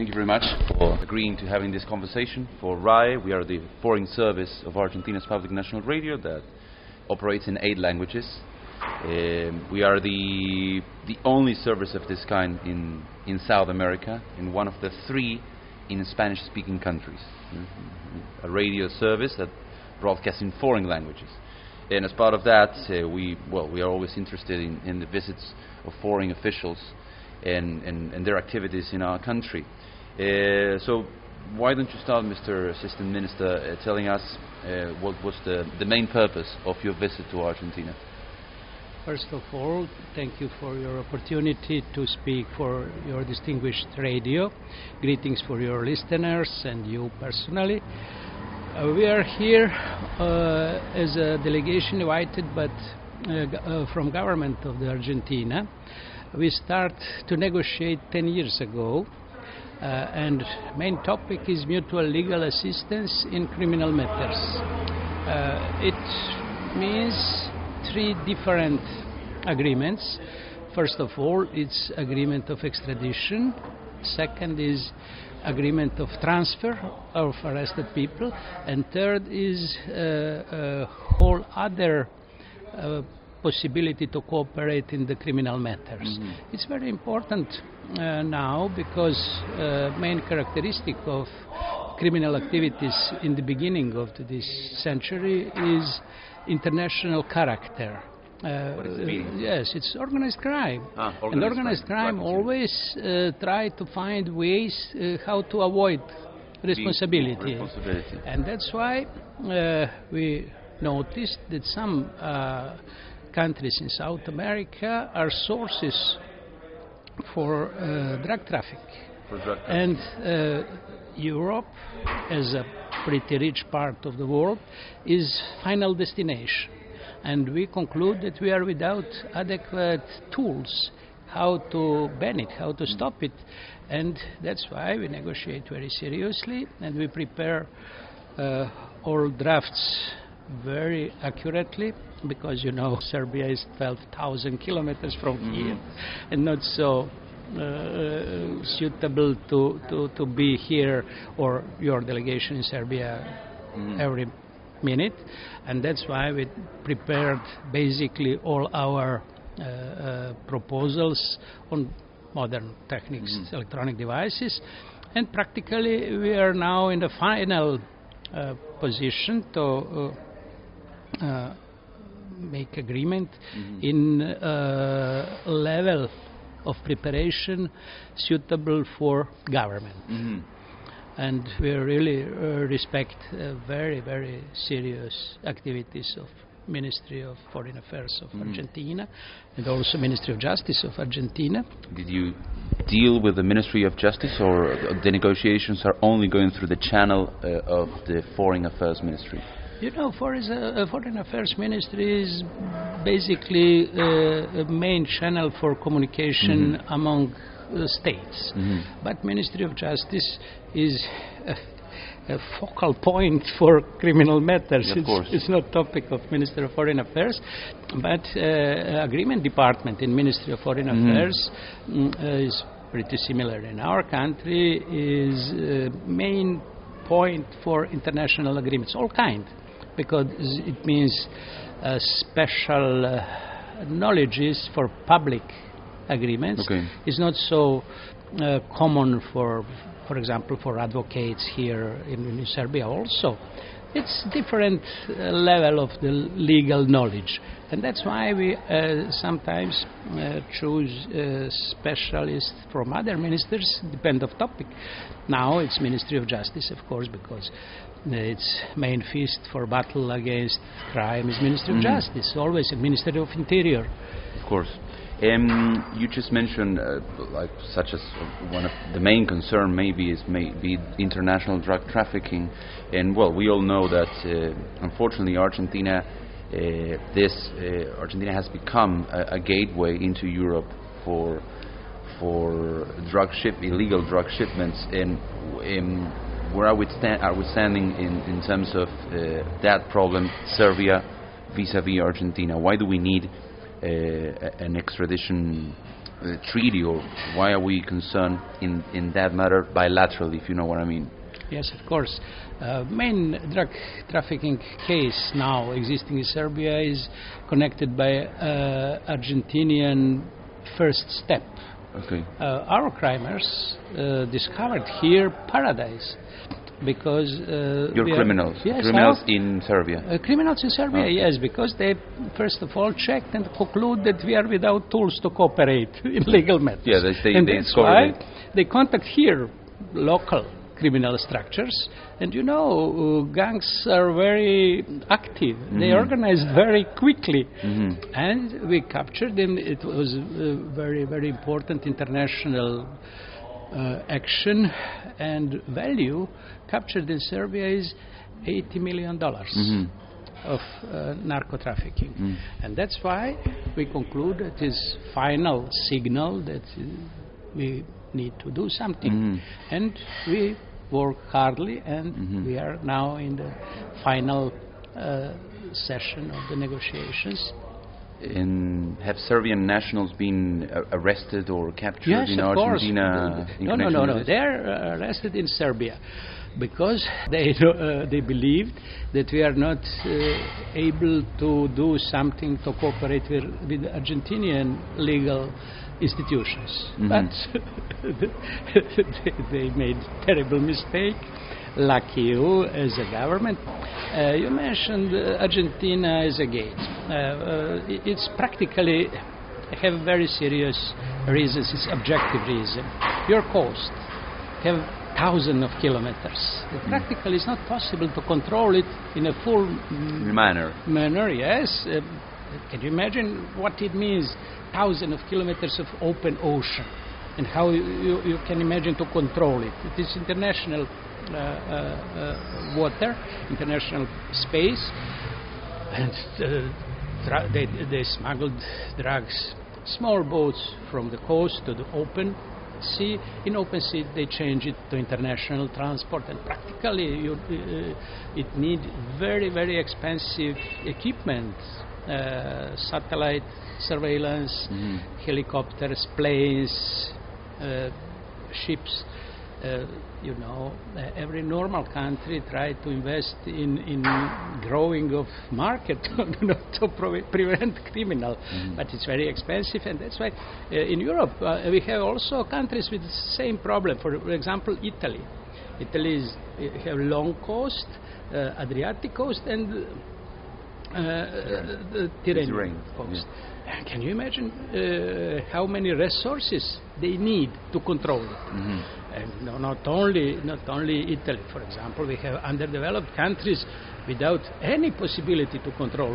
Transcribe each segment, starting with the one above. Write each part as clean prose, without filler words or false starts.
thank you very much for agreeing to having this conversation. For RAI, we are the foreign service of Argentina's public national radio that operates in 8 languages. We are the only service of this kind in South America, in one of the 3 in Spanish-speaking countries. A radio service that broadcasts in foreign languages. And as part of that, we are always interested in the visits of foreign officials and their activities in our country. So why don't you start, Mr. Assistant Minister, telling us what was the main purpose of your visit to Argentina? First of all, thank you for your opportunity to speak for your distinguished radio. Greetings for your listeners and you personally. We are here as a delegation invited from government of the Argentina. We start to negotiate 10 years ago, and main topic is mutual legal assistance in criminal matters. It means 3 different agreements. First of all, it's agreement of extradition. Second is agreement of transfer of arrested people. And third is a whole other possibility to cooperate in the criminal matters. Mm-hmm. It's very important now because main characteristic of criminal activities in the beginning of this century is international character. What does it mean? Yes, it's organized crime. And organized crime always try to find ways how to avoid responsibility. And that's why we noticed that some countries in South America are sources for drug traffic. And Europe, as a pretty rich part of the world, is final destination. And we conclude that we are without adequate tools how to ban it, how to stop it. And that's why we negotiate very seriously and we prepare all drafts very accurately, because you know Serbia is 12,000 kilometers from here and not so suitable to be here or your delegation in Serbia every minute, and that's why we prepared basically all our proposals on modern techniques, electronic devices, and practically we are now in the final position to make agreement in level of preparation suitable for government. And we really respect very, very serious activities of Ministry of Foreign Affairs of Argentina and also Ministry of Justice of Argentina. Did you deal with the Ministry of Justice, or the negotiations are only going through the channel of the Foreign Affairs Ministry? You know, Foreign Affairs Ministry is basically a main channel for communication among states. But Ministry of Justice is a focal point for criminal matters. It's not topic of Ministry of Foreign Affairs, but Agreement Department in Ministry of Foreign Affairs is pretty similar in our country, is main point for international agreements, all kind, because it means special knowledges for public agreements. It's not so common for example, for advocates here in Serbia also. It's different level of the legal knowledge, and that's why we sometimes choose specialists from other ministers, depend of topic. Now it's Ministry of Justice, of course, because its main fist for battle against crime is Ministry of Justice, always a Ministry of Interior. Of course. You just mentioned, like, such as one of the main concern maybe international drug trafficking, and well, we all know that unfortunately Argentina has become a gateway into Europe for illegal drug shipments, and where are we standing in terms of that problem, Serbia vis-a-vis Argentina? Why do we need an extradition treaty, or why are we concerned in that matter bilaterally, if you know what I mean? Yes, of course. Main drug trafficking case now existing in Serbia is connected by Argentinian first step. Okay. Our crimers discovered here paradise because your criminals, yes, criminals in Serbia. Criminals in Serbia, yes, because they first of all checked and conclude that we are without tools to cooperate in legal matters. Yeah, and they that's why it. they contact here local criminal structures, and gangs are very active. They organize very quickly, and we captured them. It was a very, very important international action, and value captured in Serbia is $80 million of narco trafficking. And that's why we conclude it is final signal that we need to do something. And we work hardly, and we are now in the final session of the negotiations. And have Serbian nationals been arrested or captured yes, in of Argentina? Course. No. They're arrested in Serbia because they believed that we are not able to do something to cooperate with Argentinian legal institutions. But they made terrible mistake. Lucky you as a government. You mentioned Argentina as a gate. It's practically have very serious reasons. It's objective reason. Your coast have thousands of kilometers. Practically, it's not possible to control it in a full manner. Yes. Can you imagine what it means? Thousands of kilometers of open ocean, and how you can imagine to control it. It is international water, international space, and they smuggled drugs, small boats from the coast to the open sea. In open sea, they change it to international transport, and practically it need very, very expensive equipment. Satellite surveillance, helicopters, planes, ships. Every normal country try to invest in growing of market to prevent criminal, but it's very expensive, and that's why in Europe we have also countries with the same problem. For example, Italy. Italy have long coast, Adriatic coast, and the Tyrrhenian coast. Yeah. Can you imagine how many resources they need to control it? And not only Italy, for example, we have underdeveloped countries without any possibility to control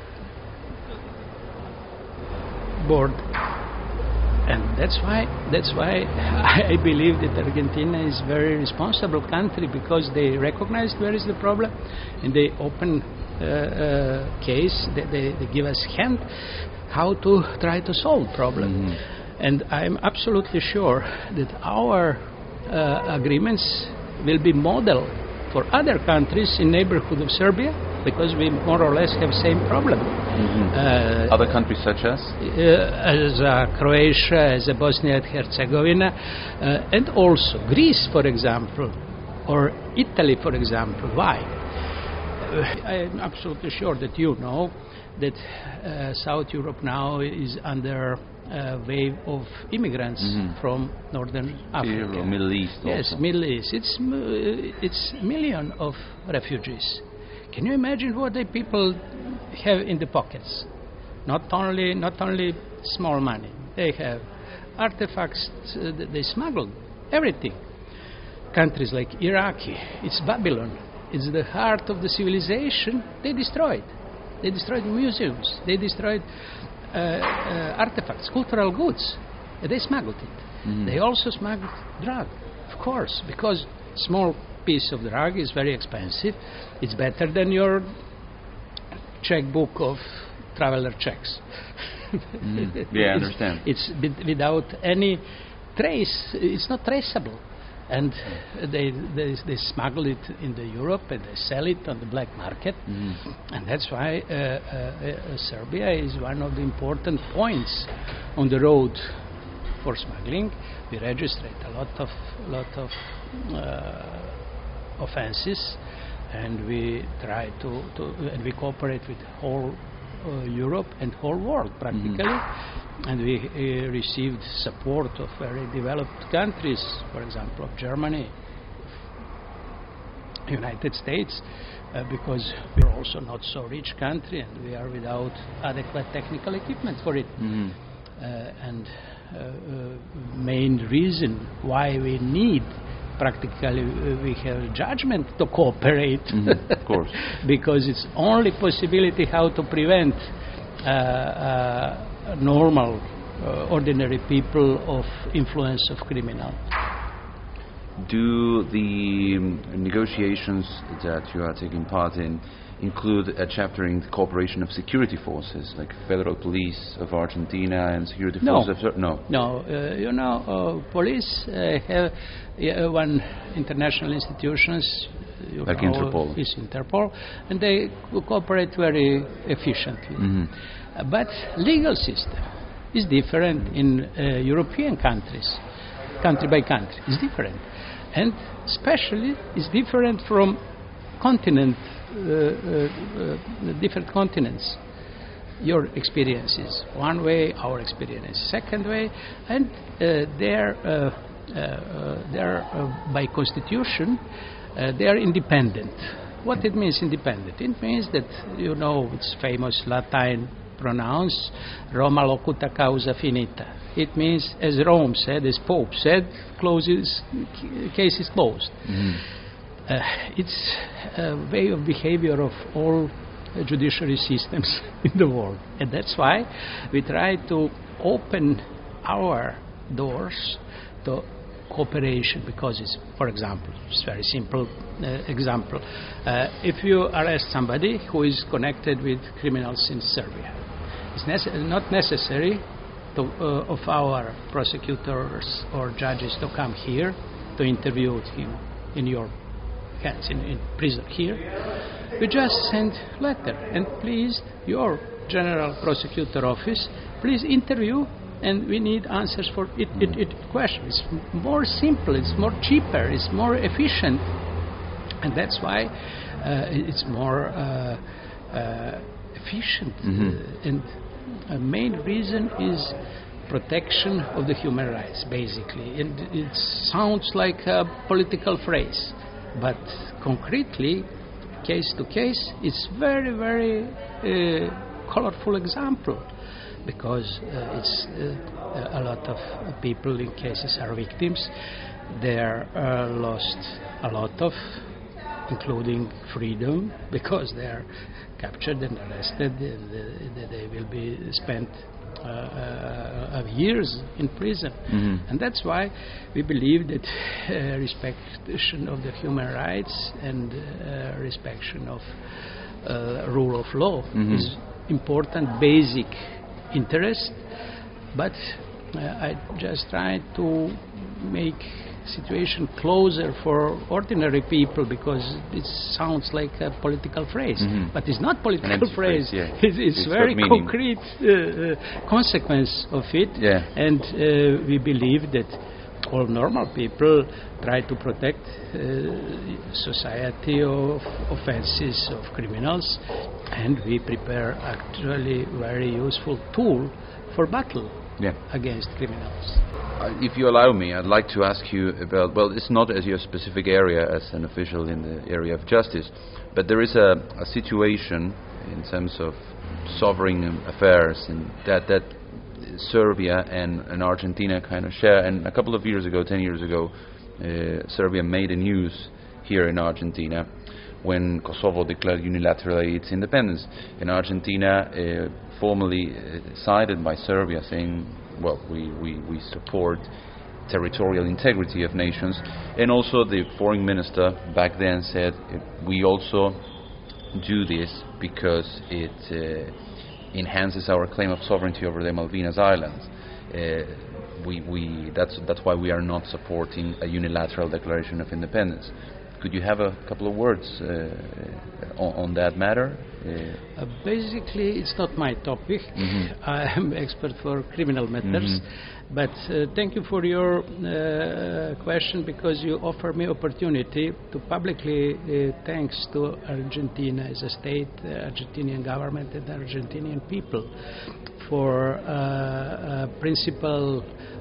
board. And that's why I believe that Argentina is a very responsible country, because they recognize where is the problem, and they open case. They give us hint how to try to solve problem. And I'm absolutely sure that our agreements will be model for other countries in neighborhood of Serbia, because we more or less have same problem. Other countries such as? Croatia, as Bosnia and Herzegovina, and also Greece, for example, or Italy, for example. Why? I'm absolutely sure that you know that South Europe now is under a wave of immigrants from Northern Africa. Middle East also. Yes, Middle East. It's million of refugees. Can you imagine what the people have in the pockets? Not only small money. They have artifacts. They smuggled everything. Countries like Iraq, it's Babylon. It's the heart of the civilization. They destroyed. They destroyed museums. They destroyed artifacts, cultural goods. They smuggled it. They also smuggled drug, of course, because small piece of drug is very expensive. It's better than your checkbook of traveler checks. Yeah, I understand. It's without any trace. It's not traceable. And they smuggle it in the Europe, and they sell it on the black market. And that's why Serbia is one of the important points on the road for smuggling. We register a lot of offenses, and we try and we cooperate with whole Europe and whole world practically. And we received support of very developed countries, for example, of Germany, United States, because we're also not so rich country and we are without adequate technical equipment for it. And main reason why we need practically we have judgment to cooperate, of course, because it's only possibility how to prevent normal, ordinary people of influence of criminal. Do the negotiations that you are taking part in include a chapter in the cooperation of security forces, like Federal Police of Argentina and security forces? No. Police have one international institutions, like Interpol. Is Interpol, and they cooperate very efficiently. But legal system is different in European countries, country by country, is different. And especially is different from different continents. Your experience is one way, our experience is second way, and they're by constitution they are independent. What it means independent? It means that it's famous Latin pronounce Roma locuta causa finita. It means, as Rome said, as Pope said, case is closed. It's a way of behavior of all judiciary systems in the world, and that's why we try to open our doors to cooperation, because it's, for example, it's very simple example. If you arrest somebody who is connected with criminals in Serbia, it's not necessary of our prosecutors or judges to come here to interview him in your hands, in prison here. We just send letter, and please, your General Prosecutor Office, please interview, and we need answers for it questions. It's more simple, it's more cheaper, it's more efficient, and that's why it's more efficient. And a main reason is protection of the human rights, basically. And it sounds like a political phrase, but concretely, case to case, it's very, very colorful example, because it's a lot of people in cases are victims. They're lost a lot of, including freedom, because they are captured and arrested, and they will be spent of years in prison. And that's why we believe that respectation of the human rights and respectation of rule of law is important, basic interest. But I just try to make situation closer for ordinary people, because it sounds like a political phrase, but it's not political phrase. It's very concrete consequence of it, and we believe that all normal people try to protect society of offenses of criminals, and we prepare actually very useful tool for battle against criminals. If you allow me, I'd like to ask you about, well, it's not as your specific area as an official in the area of justice, but there is a situation in terms of sovereign affairs and that Serbia and Argentina kind of share. And a couple of years ago, 10 years ago, Serbia made a news here in Argentina when Kosovo declared unilaterally its independence. And Argentina formally sided by Serbia, saying, well, we support territorial integrity of nations. And also the foreign minister back then said, we also do this because it enhances our claim of sovereignty over the Malvinas Islands. That's why we are not supporting a unilateral declaration of independence. Could you have a couple of words on that matter? Basically, it's not my topic. I am expert for criminal matters. But thank you for your question, because you offer me opportunity to publicly thanks to Argentina as a state, Argentinian government and Argentinian people for a principal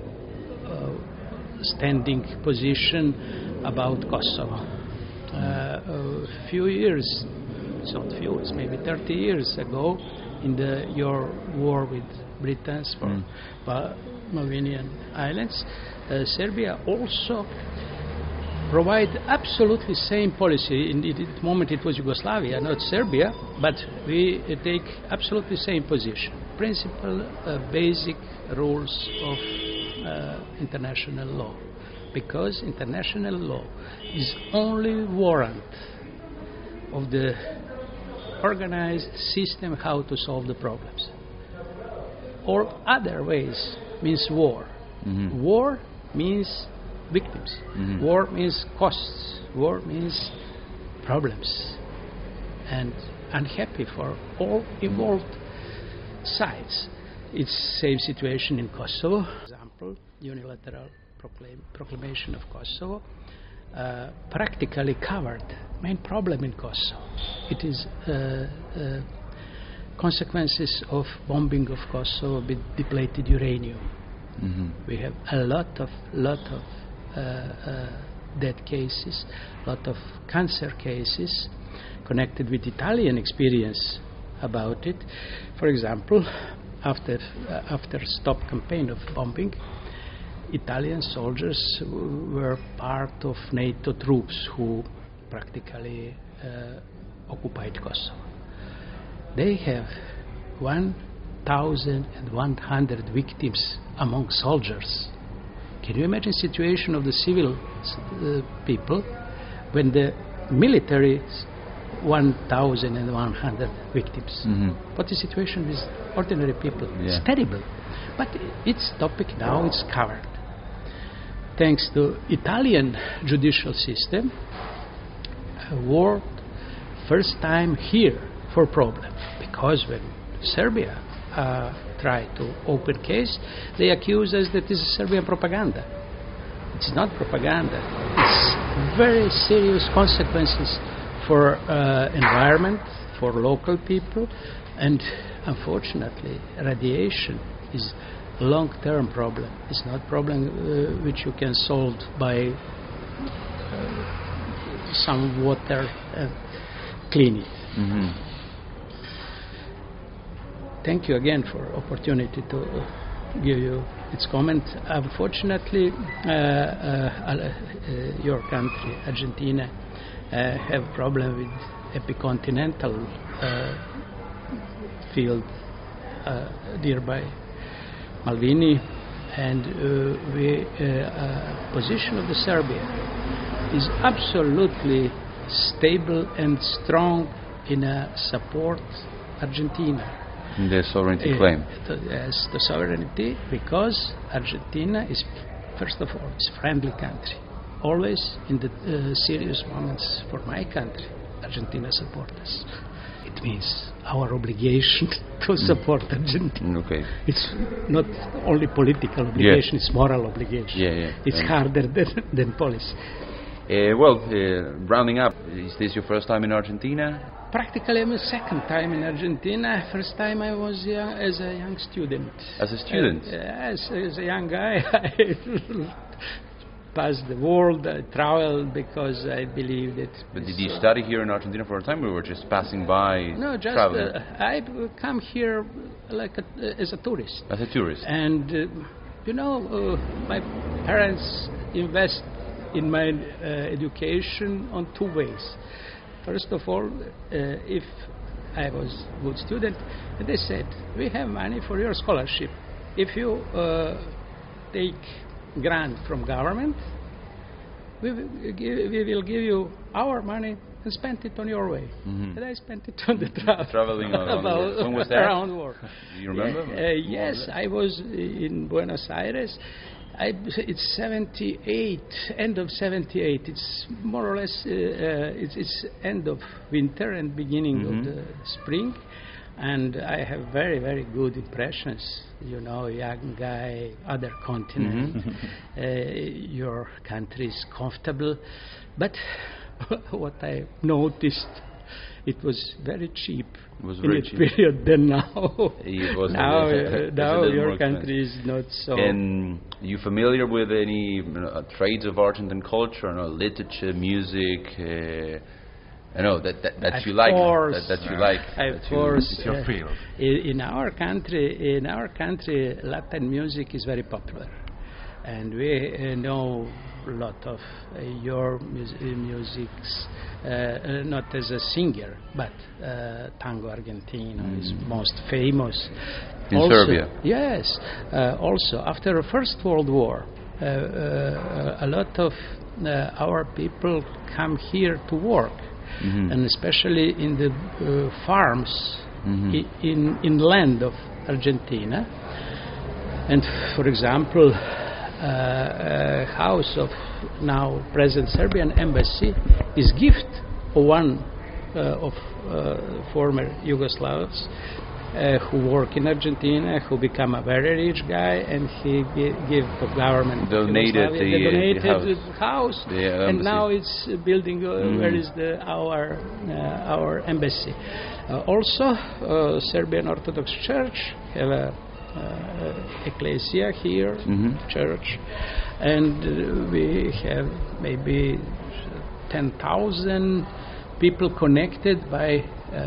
standing position about Kosovo. A few years, it's not few, it's maybe 30 years ago, in your war with Britons for Malvinian Islands, Serbia also provide absolutely same policy. In the moment it was Yugoslavia, not Serbia, but we take absolutely same position. Principal, basic rules of international law. Because international law is only warrant of the organized system how to solve the problems. Or other ways means war. War means victims. War means costs. War means problems. And unhappy for all involved sides. It's same situation in Kosovo. For example, unilateral proclamation of Kosovo practically covered main problem in Kosovo. It is consequences of bombing of Kosovo with depleted uranium. We have a lot of dead cases, lot of cancer cases connected with Italian experience about it. For example, after stop campaign of bombing, Italian soldiers were part of NATO troops who practically occupied Kosovo. They have 1,100 victims among soldiers. Can you imagine the situation of the civil people when the military 1,100 victims? What is the situation with ordinary people? It's terrible. But its topic now is covered. Thanks to Italian judicial system, war first time here for problem, because when Serbia tried to open case, they accuse us that this is Serbian propaganda. It's not propaganda. It's very serious consequences for environment, for local people, and unfortunately, radiation is long-term problem. It's not problem which you can solve by some water and clean it. Thank you again for opportunity to give you its comment. Unfortunately, your country, Argentina, have problem with epicontinental field nearby Malvini, and position of the Serbia is absolutely stable and strong in support Argentina. The sovereignty claim. Yes, the sovereignty, because Argentina is, first of all, is friendly country. Always in the serious moments for my country, Argentina support us. It means our obligation to support Argentina. Okay. It's not only political obligation, it's moral obligation. It's harder than policy. Rounding up, is this your first time in Argentina? Practically, I'm a second time in Argentina. First time I was as a young student. As a student? As a young guy, I passed the world, I traveled because I believe that... But did you study here in Argentina for a time, or were just passing by? No, just I come here like as a tourist. As a tourist? And, my parents invest in my education on two ways. First of all, if I was a good student, they said, we have money for your scholarship. If you take grant from government, we will give you our money and spend it on your way. And I spent it on the traveling around. When was that? Around the world. Do you remember? Yes, I was in Buenos Aires. It's 78, end of 78. It's more or less, it's end of winter and beginning of the spring. And I have very, very good impressions. You know, young guy, other continent. Your country is comfortable. But what I noticed, it was very cheap. It was very cheap. Period than now. It was now your country is not so. And you familiar with any trades of Argentine culture, literature, music? I know that you like. That you like. Of course, it's your field. In our country, Latin music is very popular, and we know a lot of your musics. Not as a singer, but Tango Argentino is most famous. In also, Serbia? Yes. Also, after the First World War, a lot of our people come here to work, and especially in the farms in land of Argentina. And for example, house of now present Serbian embassy is gift of one of former Yugoslavs who work in Argentina, who become a very rich guy, and he give the government donated the house, and embassy. now it's building where is our embassy. Also, Serbian Orthodox Church have a ecclesia here, church, and we have maybe 10,000 people connected by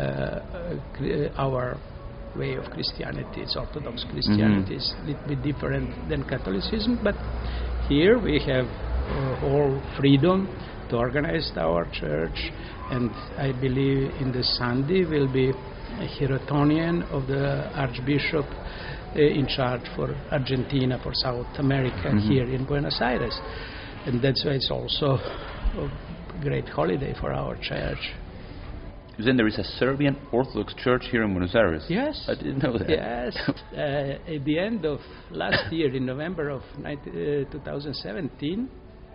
our way of Christianity. It's Orthodox Christianity. It's a little bit different than Catholicism, but here we have all freedom to organize our church, and I believe in the Sunday will be a Hierotonian of the Archbishop in charge for Argentina, for South America, here in Buenos Aires. And that's why it's also a great holiday for our church. Then there is a Serbian Orthodox Church here in Buenos Aires? Yes. I didn't know that. Yes. At the end of last year, in November of 2017,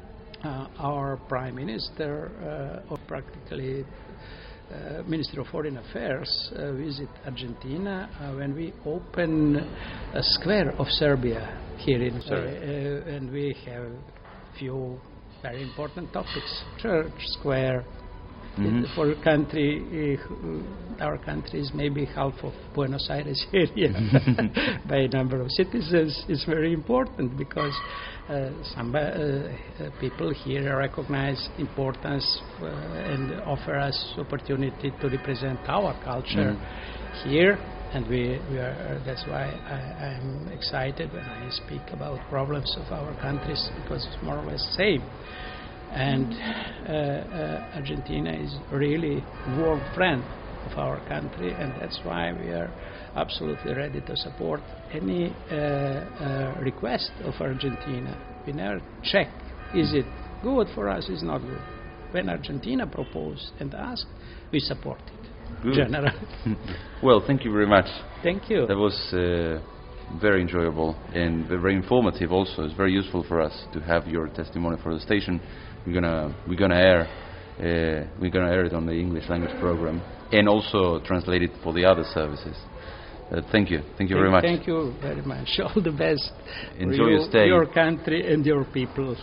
our Prime Minister, or practically Minister of Foreign Affairs, visit Argentina when we open a square of Serbia here in Serbia, and we have few very important topics: church, square. For a country, our country is maybe half of Buenos Aires area by number of citizens. It's very important because some people here recognize importance and offer us opportunity to represent our culture here, and we are. That's why I'm excited when I speak about problems of our countries, because it's more or less same. And Argentina is really warm friend of our country, and that's why we are absolutely ready to support any request of Argentina. We never check, is it good for us, is not good. When Argentina propose and ask, we support it. Good. General. Well, thank you very much. Thank you. That was very enjoyable and very informative also. It's very useful for us to have your testimony for the station. We're gonna air it on the English language program and also translate it for the other services. Thank you very much. Thank you very much. All the best. Enjoy your stay. Your country and your people.